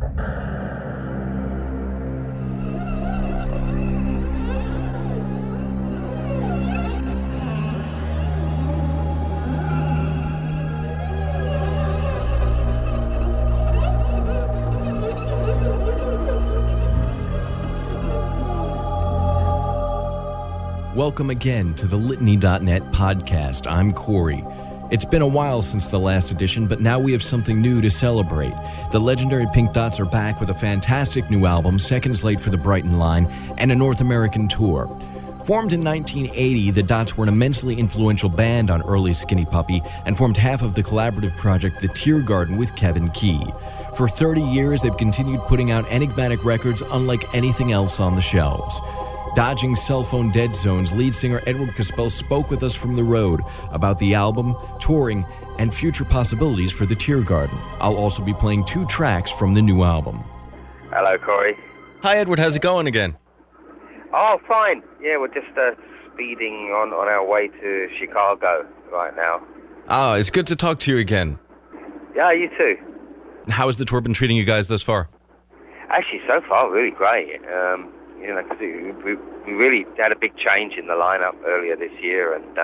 Welcome again to the Litany.net podcast. I'm Corey. It's been a while since the last edition, but now we have something new to celebrate. The legendary Pink Dots are back with a fantastic new album, seconds late for the Brighton line, and a North American tour. Formed in 1980, the Dots were an immensely influential band on early Skinny Puppy and formed half of the collaborative project The Tear Garden with Kevin Key. For 30 years, they've continued putting out enigmatic records unlike anything else on the shelves. Dodging cell phone dead zones, lead singer Edward Caspell spoke with us from the road about the album, touring, and future possibilities for the Tear Garden. I'll also be playing 2 tracks from the new album. Hello, Corey. Hi, Edward. How's it going again? Oh, fine. Yeah, we're just speeding on our way to Chicago right now. Ah, it's good to talk to you again. Yeah, you too. How has the tour been treating you guys thus far? Actually, so far, really great. Because we really had a big change in the lineup earlier this year, and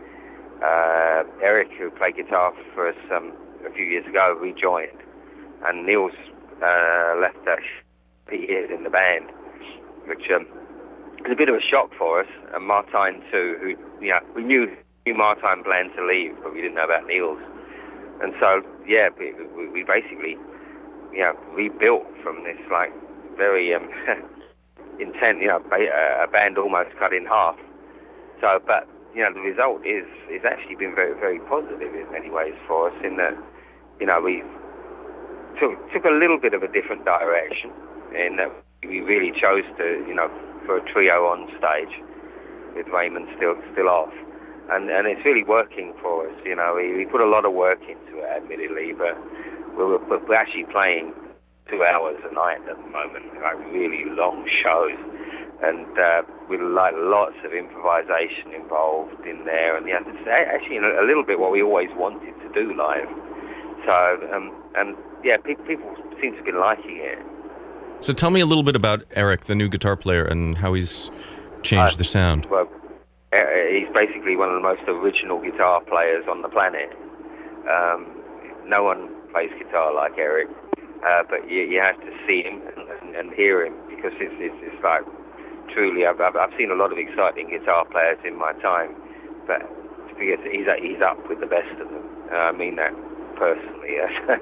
Eric, who played guitar for us a few years ago, rejoined, and Neil's left 3 years in the band, which was a bit of a shock for us. And Martijn too, who we knew Martijn planned to leave, but we didn't know about Neil's, and so we basically rebuilt from this very intent, a band almost cut in half. So, but the result is actually been very, very positive in many ways for us. In that, we took a little bit of a different direction, in that we really chose to, for a trio on stage with Raymond still off, and it's really working for us. We put a lot of work into it, admittedly, but we're actually playing 2 hours a night at the moment, really long shows, and with lots of improvisation involved in there, and it's actually a little bit what we always wanted to do live. So, people seem to be liking it. So tell me a little bit about Eric, the new guitar player, and how he's changed the sound. Well, he's basically one of the most original guitar players on the planet. No one plays guitar like Eric. But you have to see him and hear him, because it's like truly. I've seen a lot of exciting guitar players in my time, but he's up with the best of them. I mean that personally.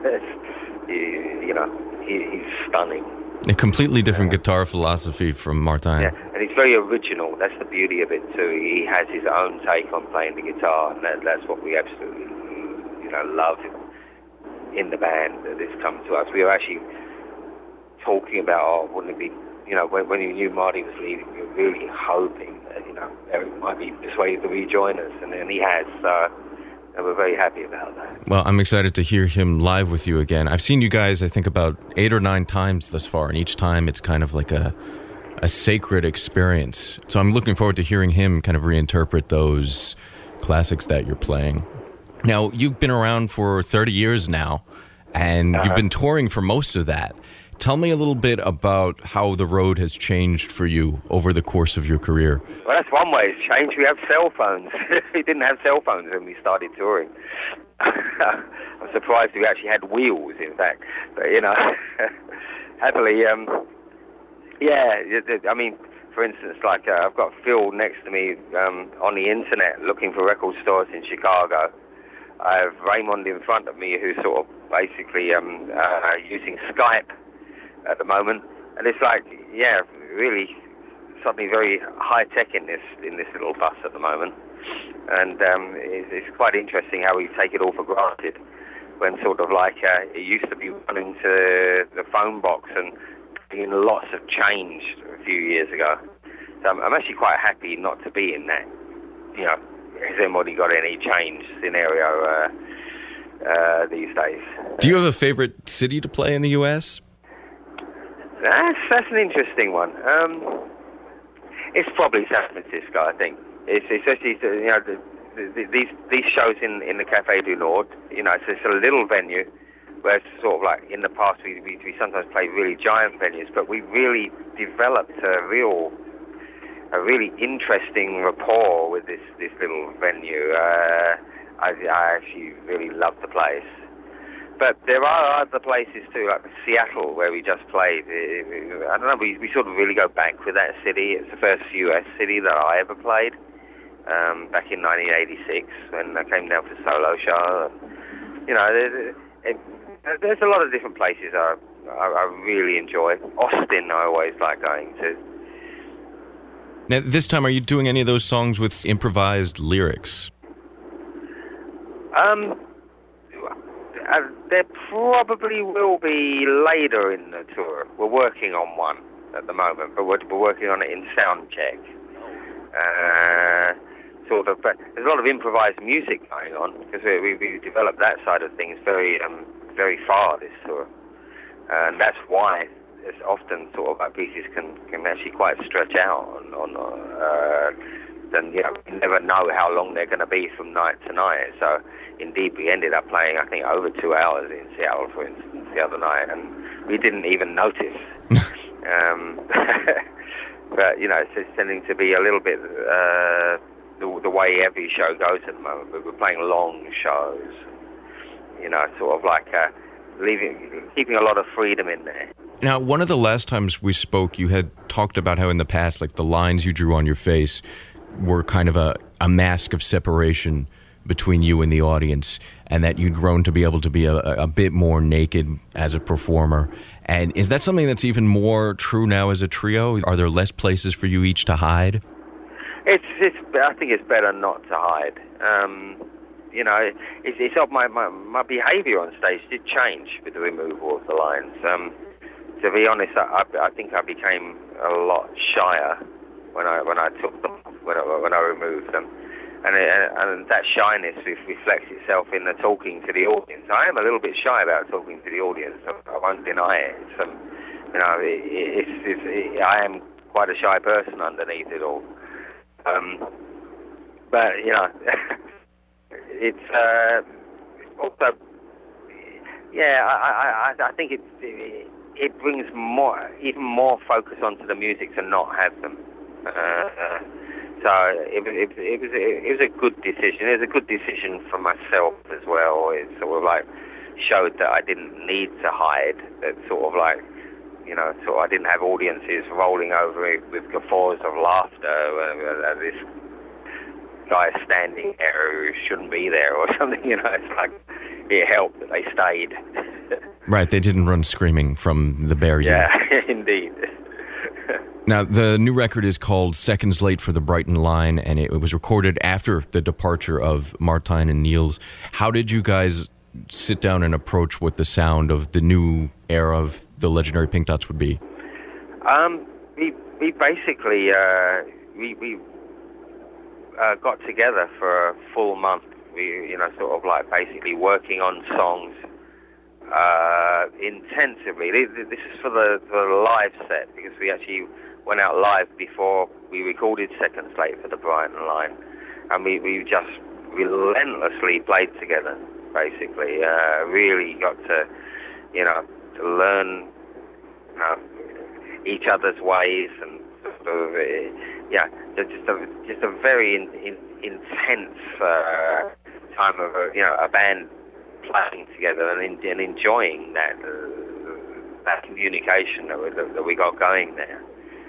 He's stunning. A completely different guitar philosophy from Martijn. Yeah, and he's very original. That's the beauty of it too. He has his own take on playing the guitar, and that's what we absolutely love in the band that has come to us. We were actually talking about, wouldn't it be, when you knew Marty was leaving, we were really hoping that, Eric might be persuaded to rejoin us, and then he has, and we're very happy about that. Well, I'm excited to hear him live with you again. I've seen you guys, I think, about 8 or 9 times thus far, and each time it's kind of like a sacred experience. So I'm looking forward to hearing him kind of reinterpret those classics that you're playing. Now, you've been around for 30 years now, and you've been touring for most of that. Tell me a little bit about how the road has changed for you over the course of your career. Well, that's one way it's changed. We have cell phones. We didn't have cell phones when we started touring. I'm surprised we actually had wheels, in fact. But, happily, for instance, I've got Phil next to me on the internet looking for record stores in Chicago. I have Raymond in front of me, who's sort of basically using Skype at the moment, and it's really something very high tech in this little bus at the moment, and it's quite interesting how we take it all for granted, when sort of it used to be running to the phone box and being lots of change a few years ago. So I'm actually quite happy not to be in that. Has anybody got any change scenario these days? Do you have a favorite city to play in the U.S.? That's an interesting one. It's probably San Francisco, I think. It's especially these shows in the Café du Nord. It's a little venue, Whereas sort of like in the past we sometimes played really giant venues, but we really developed a really interesting rapport with this little venue. I actually really love the place. But there are other places too, like Seattle, where we just played. I don't know, we sort of really go back with that city. It's the first US city that I ever played, back in 1986 when I came down for a solo show. You know, there's a lot of different places I really enjoy. Austin I always like going to. Now, this time, are you doing any of those songs with improvised lyrics? There probably will be later in the tour. We're working on one at the moment, but we're working on it in sound check. But there's a lot of improvised music going on because we developed that side of things very far this tour, and that's why it's often sort of like pieces can actually quite stretch out on then you never know how long they're going to be from night to night. So indeed we ended up playing I think over 2 hours in Seattle, for instance, the other night, and we didn't even notice. But it's tending to be a little bit the way every show goes at the moment. But we're playing long shows, sort of like keeping a lot of freedom in there. Now, one of the last times we spoke, you had talked about how in the past, like the lines you drew on your face were kind of a mask of separation between you and the audience, and that you'd grown to be able to be a bit more naked as a performer. And is that something that's even more true now as a trio? Are there less places for you each to hide? I think it's better not to hide. It's my behaviour on stage did change with the removal of the lines. To be honest, I think I became a lot shyer when I took them, when I removed them, and that shyness reflects itself in the talking to the audience. I am a little bit shy about talking to the audience. I won't deny it. I am quite a shy person underneath it all. But it's also, I think it brings even more focus onto the music to not have them. So it was a good decision. It was a good decision for myself as well. It sort of like showed that I didn't need to hide. That sort of like, I didn't have audiences rolling over me with guffaws of laughter. This guy standing there who shouldn't be there or something. It's like it helped that they stayed. Right, they didn't run screaming from the barrier. Yeah, indeed. Now, the new record is called Seconds Late for the Brighton Line, and it was recorded after the departure of Martijn and Niels. How did you guys sit down and approach what the sound of the new era of the legendary Pink Dots would be? We basically we got together for a full month. We sort of like basically working on songs intensively. This is for the live set, because we actually went out live before we recorded Seconds Late for the Brighton Line, and we just relentlessly played together. Basically, really got to to learn each other's ways, and sort of just a very intense time of a band playing together and enjoying that communication that we got going there.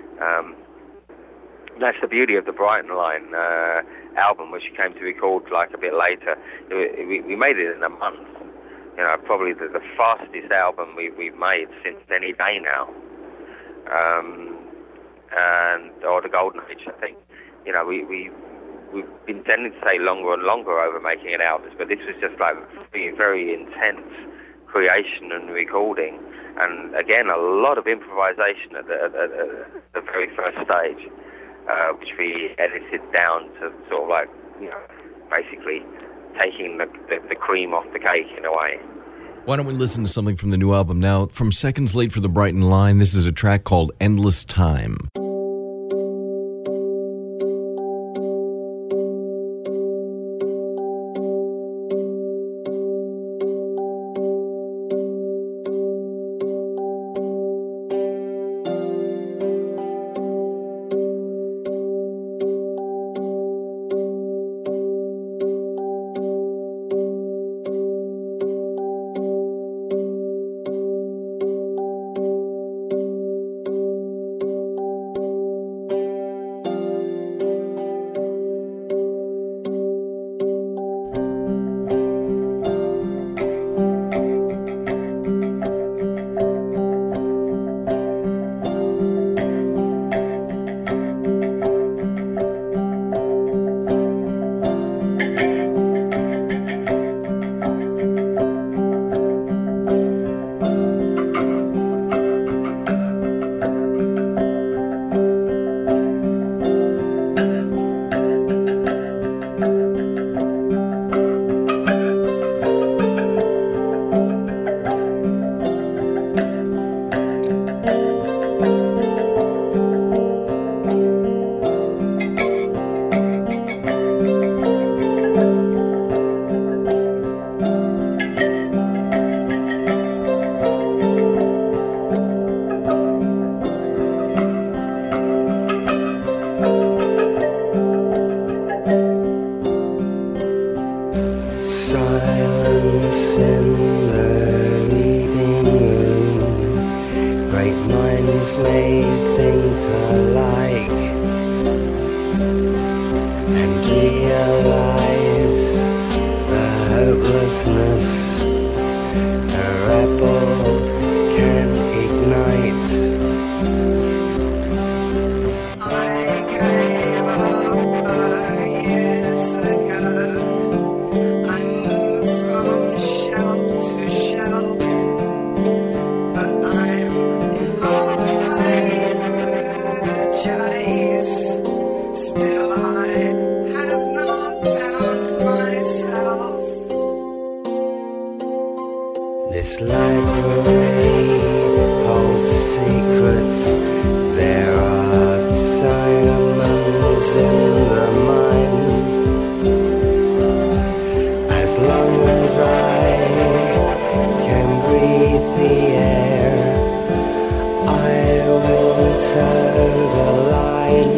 That's the beauty of the Brighton Line album, which came to record like a bit later. We made it in a month. Probably the fastest album we've made since Any Day Now, or the Golden Age, I think. We've been tending to say longer and longer over making it albums, but this was just like very, very intense creation and recording, and again a lot of improvisation at the very first stage, which we edited down to sort of like basically taking the cream off the cake in a way. Why don't we listen to something from the new album now? From Seconds Late for the Brighton Line, this is a track called Endless Time. Others may think alike and realize the hopelessness a rebel can ignite. I gave up years ago. I moved from shelf to shelf, but I'm halfway through the chase. Still I have not found myself. This library holds secrets. There are diamonds in the mine. As long as I can breathe the air, I will toe the line.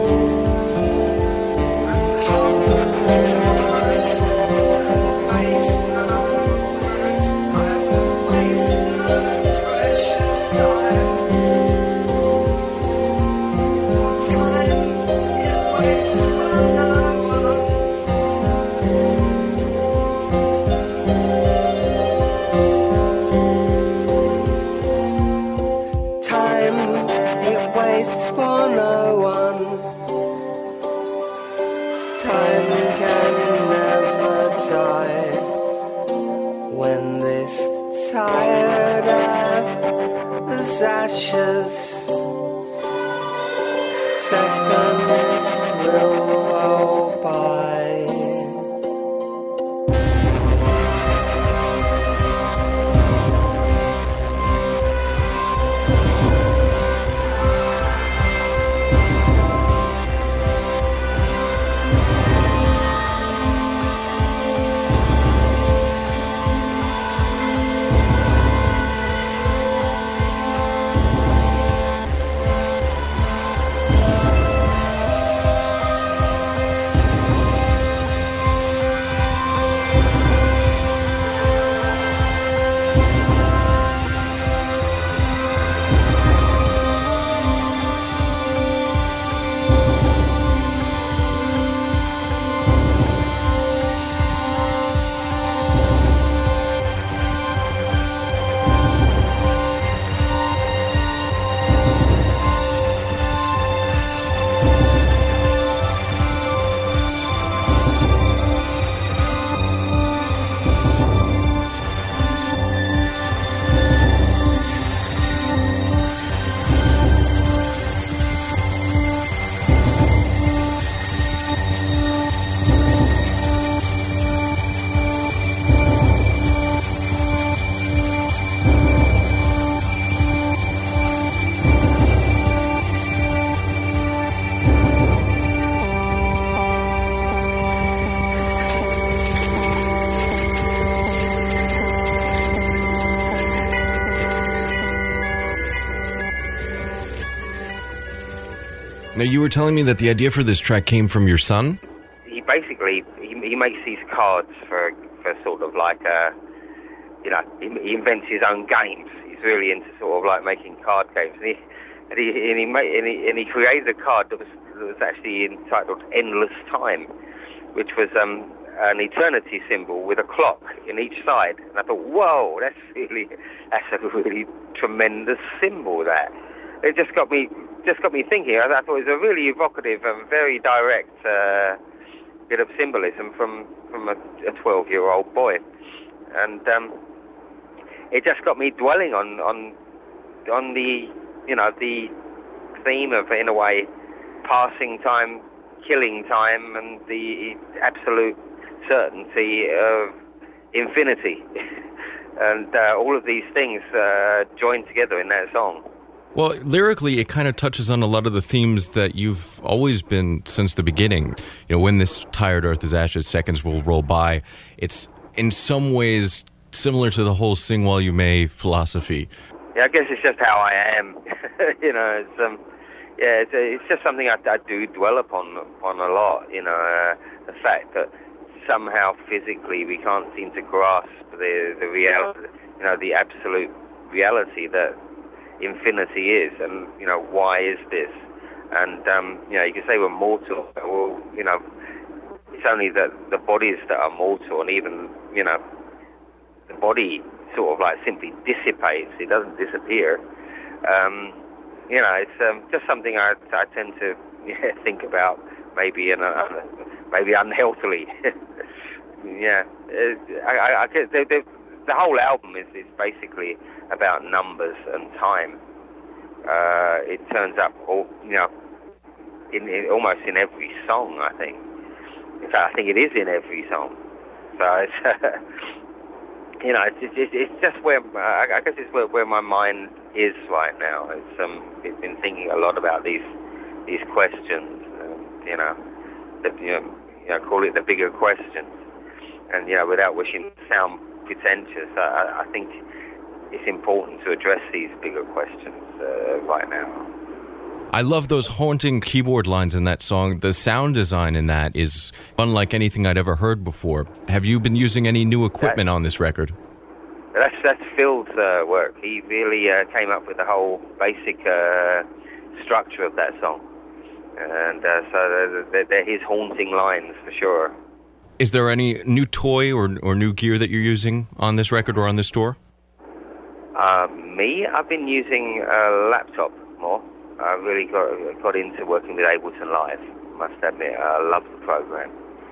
For no one, time can never die. When this tired earth is ashes, seconds will roll by. Now, you were telling me that the idea for this track came from your son? He basically, he makes these cards for sort of like, he invents his own games. He's really into sort of like making card games. And he created a card that was actually entitled Endless Time, which was an eternity symbol with a clock in each side. And I thought, whoa, that's a really tremendous symbol, that. It just got me thinking. I thought it was a really evocative and very direct bit of symbolism from a 12-year-old boy, and it just got me dwelling on the the theme of, in a way, passing time, killing time, and the absolute certainty of infinity, and all of these things joined together in that song. Well, lyrically, it kind of touches on a lot of the themes that you've always been since the beginning. You know, when this tired earth is ashes, seconds will roll by. It's in some ways similar to the whole "sing while you may" philosophy. Yeah, I guess it's just how I am. It's just something I do dwell upon a lot. The fact that somehow physically we can't seem to grasp the reality, the absolute reality that infinity is, and why is this? And you can say we're mortal. Well, it's only the bodies that are mortal, and even the body sort of like simply dissipates. It doesn't disappear. It's just something I tend to think about, maybe maybe unhealthily. I guess the whole album is basically about numbers and time. It turns up almost in every song, I think. In fact, I think it is in every song. So it's it's just where I guess it's where my mind is right now. It's been thinking a lot about these questions. Call it the bigger questions. And without wishing to sound pretentious, I think it's important to address these bigger questions right now. I love those haunting keyboard lines in that song. The sound design in that is unlike anything I'd ever heard before. Have you been using any new equipment on this record? That's Phil's work. He really came up with the whole basic structure of that song. And so they're his haunting lines for sure. Is there any new toy or new gear that you're using on this record or on this tour? I've been using a laptop more. I really got into working with Ableton Live, must admit. I love the program.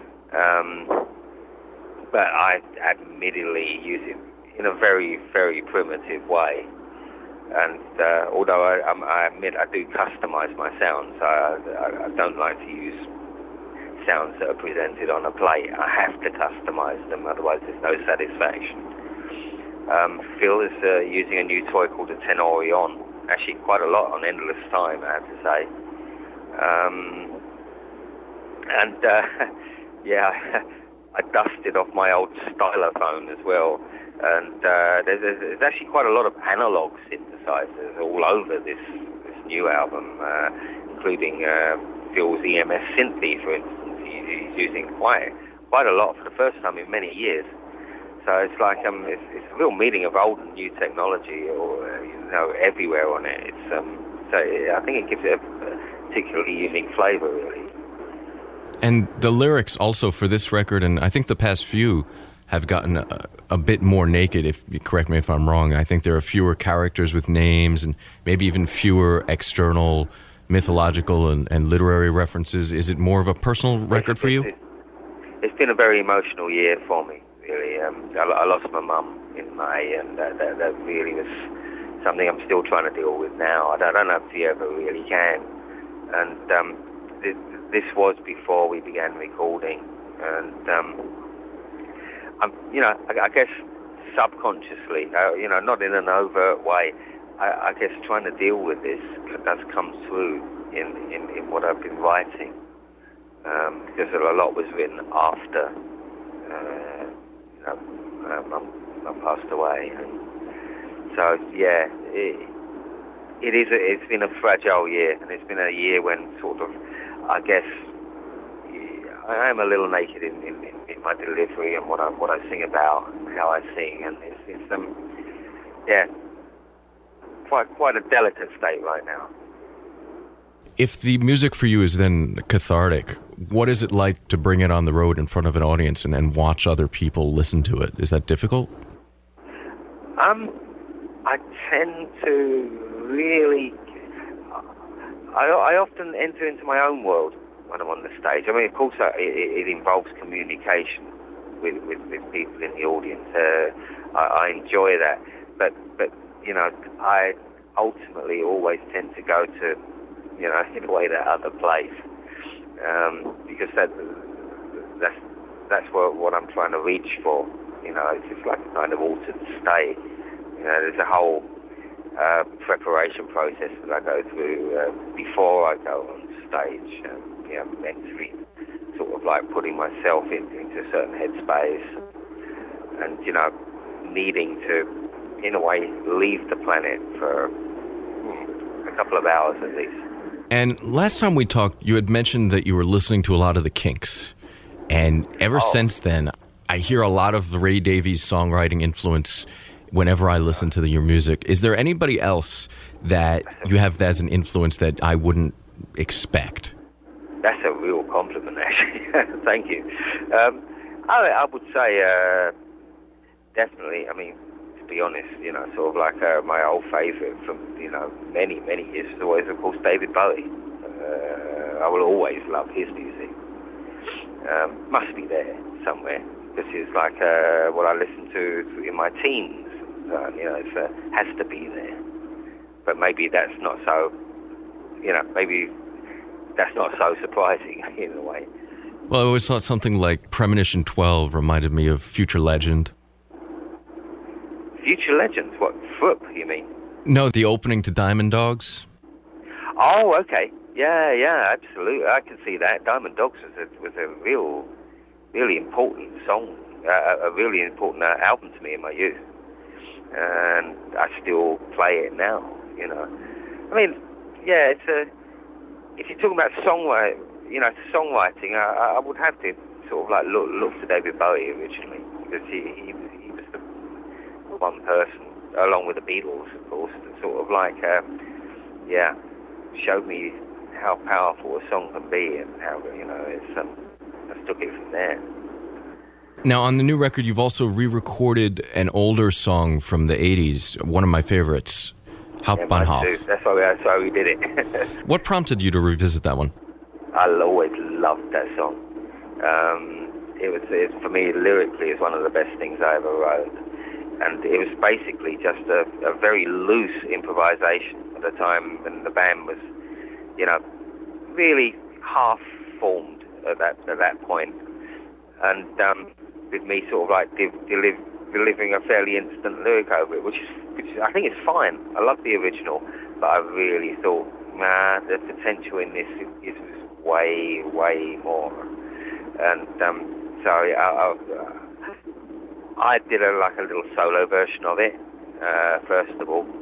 But I admittedly use it in a very, very primitive way. And although I admit I do customize my sounds, I don't like to use sounds that are presented on a plate. I have to customize them, otherwise there's no satisfaction. Phil is using a new toy called a Tenorion. Actually, quite a lot on Endless Time, I have to say. I dusted off my old stylophone as well. And there's actually quite a lot of analog synthesizers all over this new album, including Phil's EMS Synthy, for instance. He's using quite a lot for the first time in many years. So it's like it's a real meeting of old and new technology, or everywhere on it. It's so I think it gives it a particularly unique flavor, really. And the lyrics also for this record, and I think the past few, have gotten a bit more naked. If you correct me if I'm wrong, I think there are fewer characters with names, and maybe even fewer external mythological and literary references. Is it more of a personal record for you? It's been a very emotional year for me, really. I lost my mum in May, and that really was something I'm still trying to deal with now. I don't know if you ever really can. And this was before we began recording, and I guess subconsciously, not in an overt way, I guess trying to deal with this does come through in what I've been writing, because a lot was written after Mum passed away, and so it's been a fragile year, and it's been a year when sort of, I guess, I am a little naked in my delivery and what I sing about, how I sing, and it's quite a delicate state right now. If the music for you is then cathartic, what is it like to bring it on the road in front of an audience and watch other people listen to it? Is that difficult? I tend to really, I often enter into my own world when I'm on the stage. I mean, of course, it involves communication with people in the audience. I enjoy that, but I ultimately always tend to go to, in a way, that other place, because that's what I'm trying to reach for. It's just like a kind of altered state. There's a whole preparation process that I go through before I go on stage. Mentally, sort of like putting myself into a certain headspace, and needing to, in a way, leave the planet for a couple of hours at least. And last time we talked, you had mentioned that you were listening to a lot of the Kinks, and ever since then, I hear a lot of the Ray Davies songwriting influence whenever I listen to your music. Is there anybody else that you have as an influence that I wouldn't expect? That's a real compliment, actually. Thank you. I would say definitely, I mean, to be honest, sort of like my old favourite from, many, many years is always, of course, David Bowie. I will always love his music. Must be there somewhere. This is like what I listened to in my teens. It has to be there. But maybe that's not so, maybe that's not so surprising in a way. Well, I always thought something like Premonition 12 reminded me of Future Legend. Future Legends? What, Frupp, you mean? No, the opening to Diamond Dogs. Oh, okay. Yeah, absolutely. I can see that. Diamond Dogs was a really important song, a really important album to me in my youth. And I still play it now, I mean, yeah, if you're talking about songwriting, I would have to sort of like look to David Bowie originally, because he was the one person, along with the Beatles, of course, that sort of like, showed me how powerful a song can be, and how, I took it from there. Now, on the new record, you've also re-recorded an older song from the 80s, one of my favorites, Hauptbahnhof. That's why we did it. What prompted you to revisit that one? I always loved that song. It for me, lyrically, is one of the best things I ever wrote. And it was basically just a very loose improvisation at the time when the band was, really half-formed at that point. And with me sort of like delivering a fairly instant lyric over it, which I think is fine. I love the original, but I really thought, the potential in this is way, way more. And so I did a little solo version of it. First of all,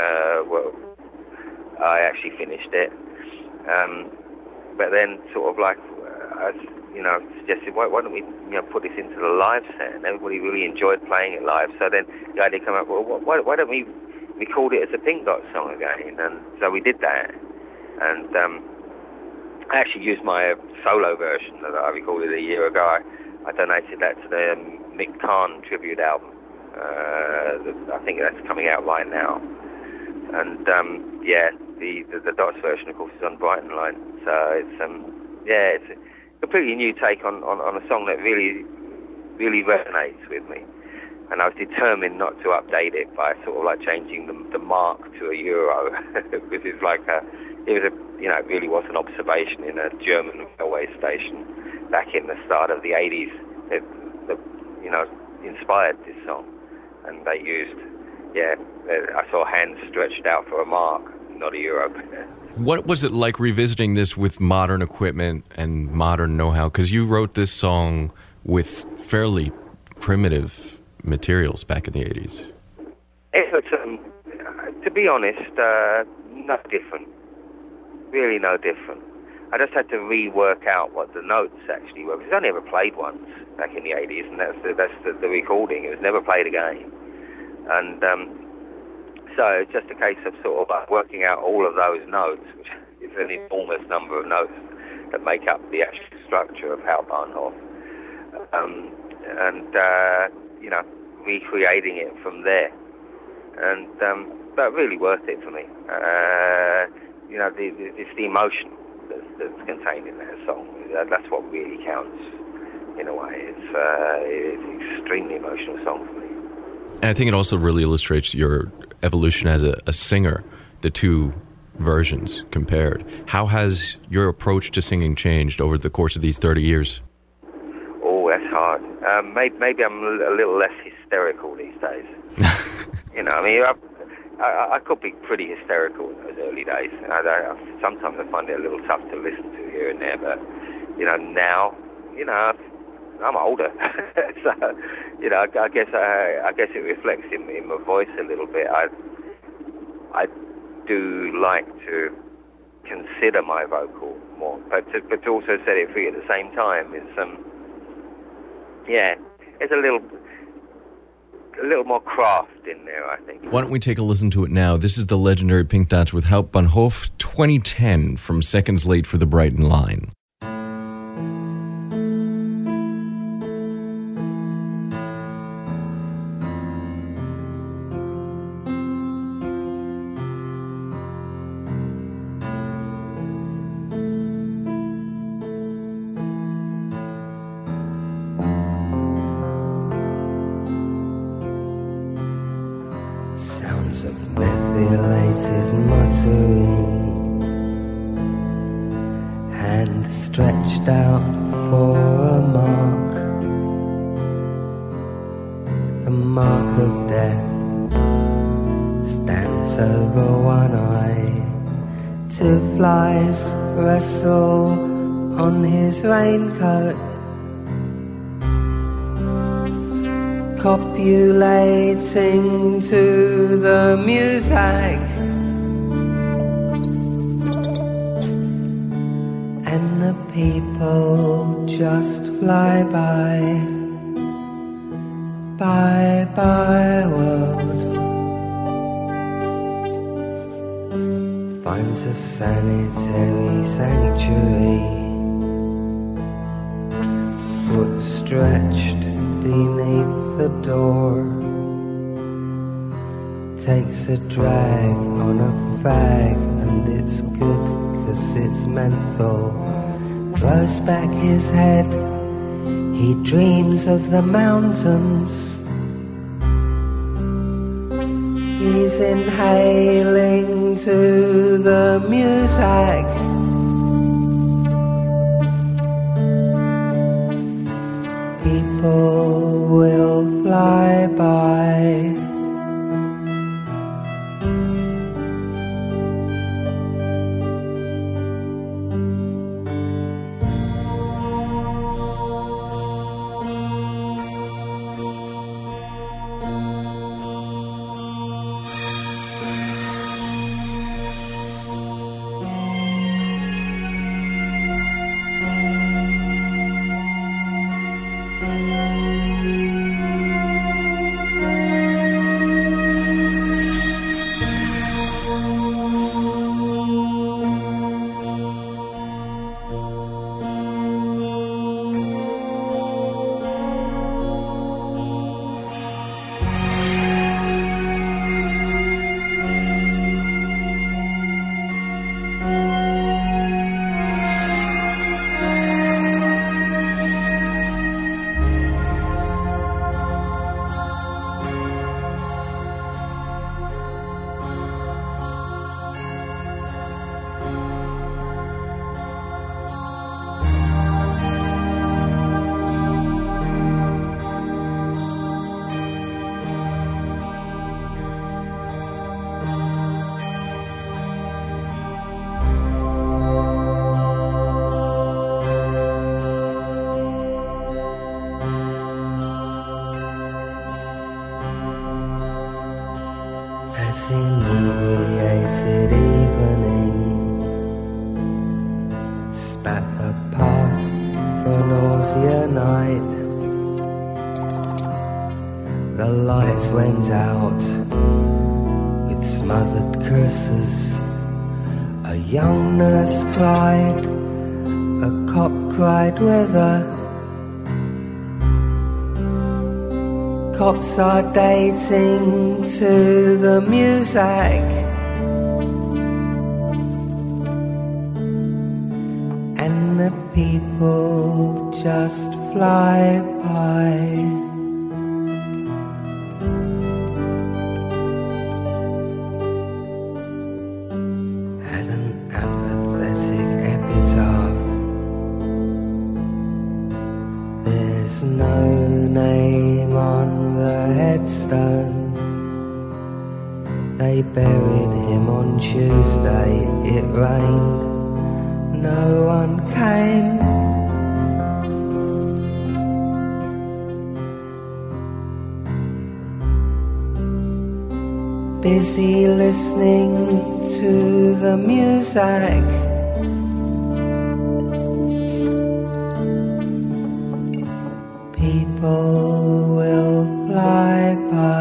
I actually finished it, but then sort of like I suggested, why don't we put this into the live set? And everybody really enjoyed playing it live. So then the idea came up, well, why don't we record it as a Pink Dot song again? And so we did that. And I actually used my solo version that I recorded a year ago. I donated that to the Mick Karn tribute album. I think that's coming out right now. And the Dots version, of course, is on Brighton Line. So it's a completely new take on a song that really, really resonates with me. And I was determined not to update it by sort of like changing the mark to a euro, because it's like it really was an observation in a German railway station back in the start of the 80s that inspired this song. And they used, I saw hands stretched out for a mark, not a euro. What was it like revisiting this with modern equipment and modern know-how? Because you wrote this song with fairly primitive materials back in the 80s. It was, to be honest, no different. Really no different. I just had to rework out what the notes actually were, because I never played once back in the 80s, and that's the recording. It was never played again. And so it's just a case of sort of like working out all of those notes, which is an enormous number of notes that make up the actual structure of Hauptbahnhof. Recreating it from there. And but really worth it for me. It's the emotion that's contained in that song. That's what really counts in a way. It's an extremely emotional song for me. And I think it also really illustrates your evolution as a singer, the two versions compared. How has your approach to singing changed over the course of these 30 years? Oh, that's hard. Maybe I'm a little less hysterical these days. I could be pretty hysterical in those early days. Sometimes I find it a little tough to listen to here and there, but now, I'm older, so I guess it reflects in my voice a little bit. I do like to consider my vocal more, but to also set it free at the same time is it's a little. a little more craft in there, I think. Why don't we take a listen to it now? This is the legendary Pink Dots with Hauptbahnhof 2010 from Seconds Late for the Brighton Line. Sounds of methylated muttering, hand stretched out for a mark, the mark of death stands over one eye. Two flies wrestle on his raincoat, copulating to the music, and the people just fly by. Bye bye world finds a sanitary sanctuary, foot stretched beneath the door, takes a drag on a fag, and it's good 'cause it's menthol. Throws back his head, he dreams of the mountains. He's inhaling to the music, people will fly by. Inebriated evening, spat a path for nausea night. The lights went out with smothered curses. A young nurse cried, a cop cried with her. Cops are dating to the music, and the people just fly by. Had an apathetic epitaph. There's no name on the headstone. They buried him on Tuesday. It rained, no one came. Busy listening to the music, people will fly by.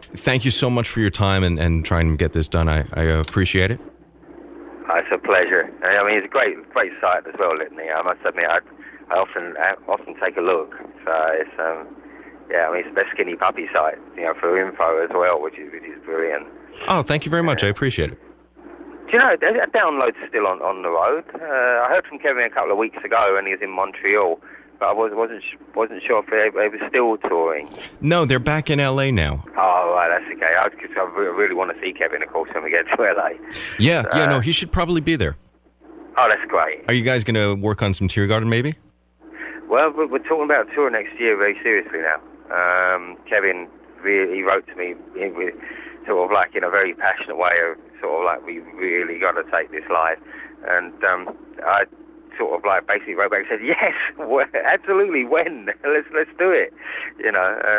Thank you so much for your time and trying to get this done. I appreciate it. It's a pleasure. I mean, it's a great site as well, Litany. I must admit, I often take a look. So it's I mean, it's the best skinny puppy site, for info as well, which is brilliant. Oh, thank you very much. I appreciate it. Do you know, download's still on the road. I heard from Kevin a couple of weeks ago when he was in Montreal, but I wasn't sure if they were still touring. No, they're back in LA now. Oh, right, that's okay. I really want to see Kevin, of course, when we get to LA. Yeah, no, he should probably be there. Oh, that's great. Are you guys going to work on some Tiergarten, maybe? Well, we're talking about a tour next year very seriously now. Kevin he wrote to me with sort of like in a very passionate way of sort of like, we really got to take this live. And I sort of like basically wrote back and said, yes, absolutely, when? Let's do it, And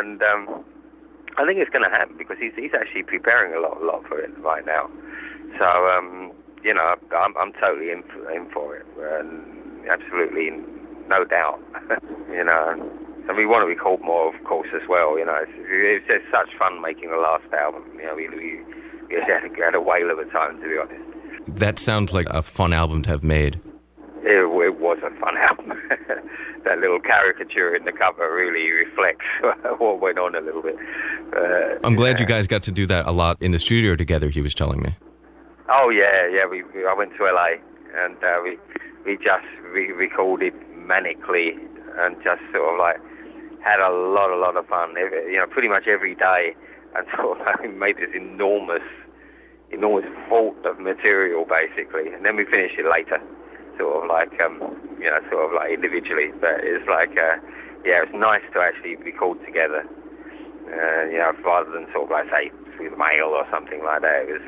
I think it's going to happen because he's actually preparing a lot for it right now. So, I'm totally in for it. Absolutely, no doubt, And we want to record more, of course, as well. It's just such fun making the last album. We had a whale of a time, to be honest. That sounds like a fun album to have made. It was a fun album. That little caricature in the cover really reflects what went on a little bit. I'm glad you guys got to do that a lot in the studio together, he was telling me. Oh, yeah. I went to LA and we just recorded manically and just sort of like had a lot of fun, pretty much every day, and sort of like made this enormous vault of material basically, and then we finished it later, sort of like individually. But it's like it's nice to actually record together, rather than sort of like say through the mail or something like that. It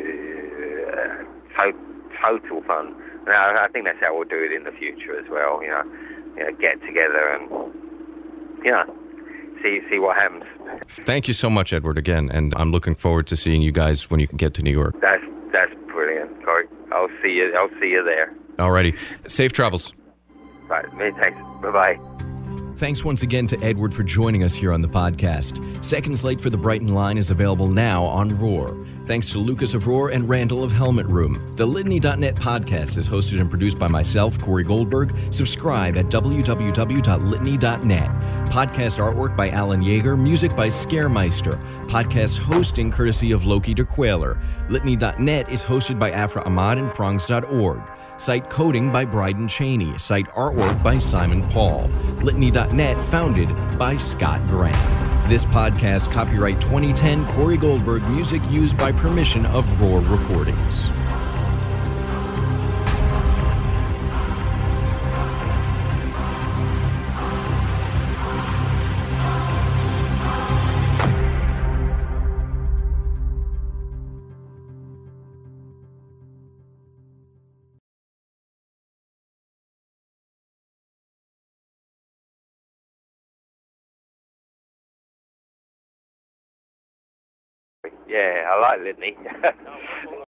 was total fun. And I think that's how we'll do it in the future as well. Get together and see what happens. Thank you so much, Edward, again, and I'm looking forward to seeing you guys when you can get to New York. That's brilliant, Corey. I'll see you there. Alrighty. Safe travels. Right, many thanks. Bye-bye. Thanks once again to Edward for joining us here on the podcast. Seconds Late for the Brighton Line is available now on Roar. Thanks to Lucas of Roar and Randall of Helmet Room. The Litany.net podcast is hosted and produced by myself, Corey Goldberg. Subscribe at www.litany.net. Podcast artwork by Alan Yeager. Music by Scaremeister. Podcast hosting courtesy of Loki DeQuailer. Litany.net is hosted by Afra Ahmad and Prongs.org. Site coding by Bryden Cheney. Site artwork by Simon Paul. Litany.net founded by Scott Graham. This podcast copyright 2010 Corey Goldberg, music used by permission of Roar Recordings. Yeah, I like Litany.